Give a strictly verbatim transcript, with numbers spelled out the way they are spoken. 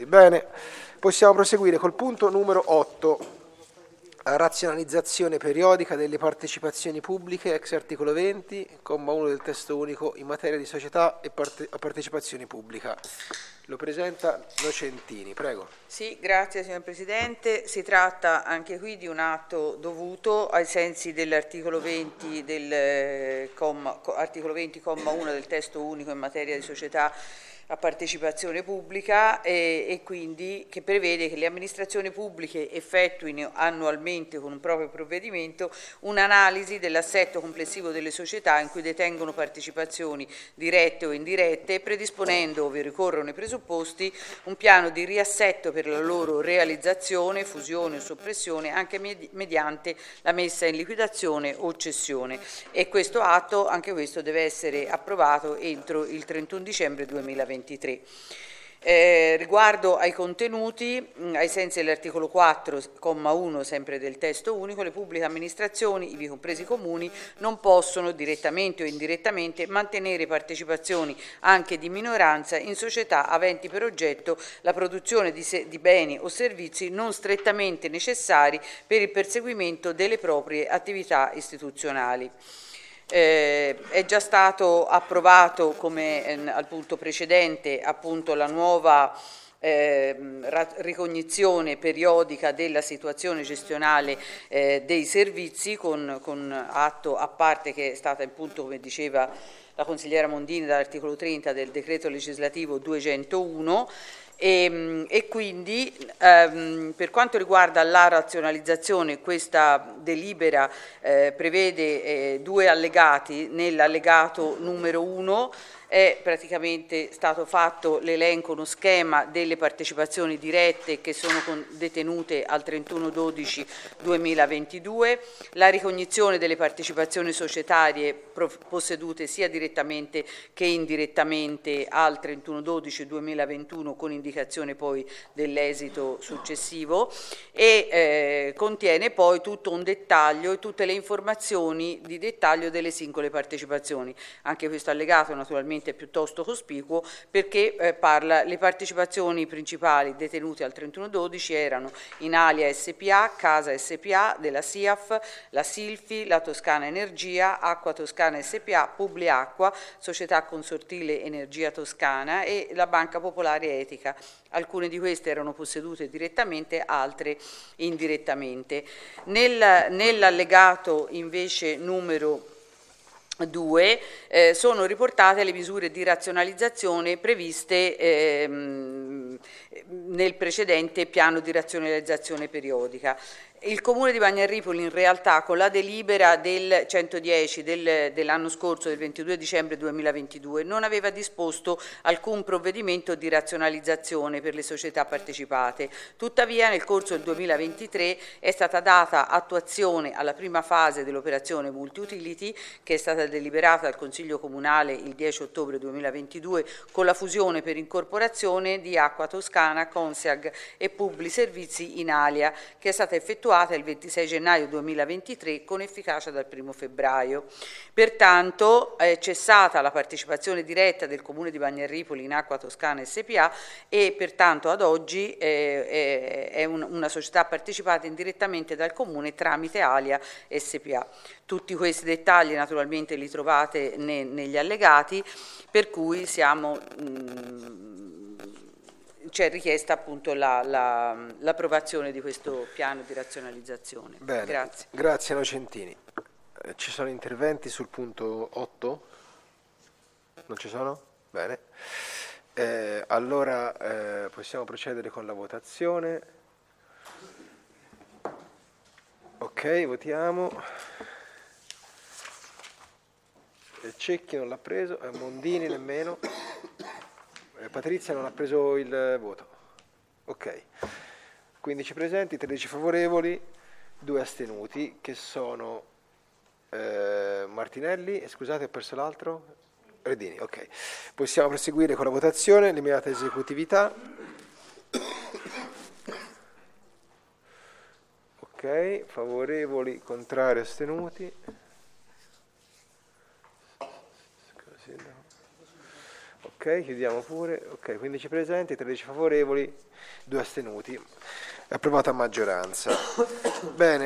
Bene, possiamo proseguire col punto numero otto. Razionalizzazione periodica delle partecipazioni pubbliche, ex articolo venti, comma uno del testo unico in materia di società e parte- partecipazione pubblica. Lo presenta Nocentini, prego. Sì, grazie signor Presidente. Si tratta anche qui di un atto dovuto ai sensi dell'articolo venti del eh, comma, co- articolo venti, comma uno del testo unico in materia di società a partecipazione pubblica e, e quindi che prevede che le amministrazioni pubbliche effettuino annualmente con un proprio provvedimento un'analisi dell'assetto complessivo delle società in cui detengono partecipazioni dirette o indirette, predisponendo, ove ricorrono i presupposti, un piano di riassetto per la loro realizzazione, fusione o soppressione anche med- mediante la messa in liquidazione o cessione. E questo atto, anche questo, deve essere approvato entro il trentuno dicembre duemilaventitré. Eh, riguardo ai contenuti, mh, ai sensi dell'articolo quattro, comma uno sempre del testo unico, le pubbliche amministrazioni, ivi compresi i comuni, non possono direttamente o indirettamente mantenere partecipazioni anche di minoranza in società aventi per oggetto la produzione di, se- di beni o servizi non strettamente necessari per il perseguimento delle proprie attività istituzionali. Eh, è già stato approvato, come eh, al punto precedente, appunto la nuova eh, ra- ricognizione periodica della situazione gestionale eh, dei servizi con, con atto a parte che è stata appunto, come diceva la consigliera Mondini, dall'articolo trenta del decreto legislativo duecentouno. E, e quindi ehm, per quanto riguarda la razionalizzazione, questa delibera eh, prevede eh, due allegati. Nell'allegato numero uno è praticamente stato fatto l'elenco, uno schema delle partecipazioni dirette che sono con, detenute al trentuno dodici duemilaventidue, la ricognizione delle partecipazioni societarie possedute sia direttamente che indirettamente al trentuno dodici duemilaventuno con indicazione poi dell'esito successivo e eh, contiene poi tutto un dettaglio e tutte le informazioni di dettaglio delle singole partecipazioni. Anche questo allegato naturalmente è piuttosto cospicuo perché eh, parla, le partecipazioni principali detenute al trentuno dodici erano Inalia S P A, Casa S P A della S I A F, la Silfi, la Toscana Energia, Acqua Toscana S P A, Publiacqua, Società Consortile Energia Toscana e la Banca Popolare Etica. Alcune di queste erano possedute direttamente, altre indirettamente. Nel, nell'allegato invece numero due eh, sono riportate le misure di razionalizzazione previste ehm, nel precedente piano di razionalizzazione periodica. Il Comune di Bagnarripoli in realtà con la delibera del centodieci del, dell'anno scorso, del ventidue dicembre duemilaventidue, non aveva disposto alcun provvedimento di razionalizzazione per le società partecipate. Tuttavia nel corso del duemilaventitré è stata data attuazione alla prima fase dell'operazione multi-utility che è stata deliberata dal Consiglio Comunale il dieci ottobre duemilaventidue con la fusione per incorporazione di Acqua Toscana, Consiag e Publi Servizi Inalia, che è stata effettuata il ventisei gennaio duemilaventitré con efficacia dal primo febbraio. Pertanto è cessata la partecipazione diretta del Comune di Bagnarripoli in Acqua Toscana S P A e pertanto ad oggi eh, è, è un, una società partecipata indirettamente dal Comune tramite Alia S P A. Tutti questi dettagli naturalmente li trovate ne, negli allegati, per cui siamo... Mh, c'è richiesta appunto la, la, l'approvazione di questo piano di razionalizzazione. Bene, grazie. Grazie Nocentini. Eh, ci sono interventi sul punto otto? Non ci sono? Bene. Eh, allora eh, possiamo procedere con la votazione. Ok, votiamo. Cecchi non l'ha preso, eh, Mondini nemmeno. Patrizia non ha preso il voto. Ok. quindici presenti, tredici favorevoli, due astenuti, che sono eh, Martinelli, e scusate, ho perso l'altro? Redini, ok. Possiamo proseguire con la votazione, l'immediata esecutività. Ok, favorevoli, contrari, astenuti. Ok, chiudiamo pure. Ok, quindici presenti, tredici favorevoli, due astenuti. È approvato a maggioranza. Bene.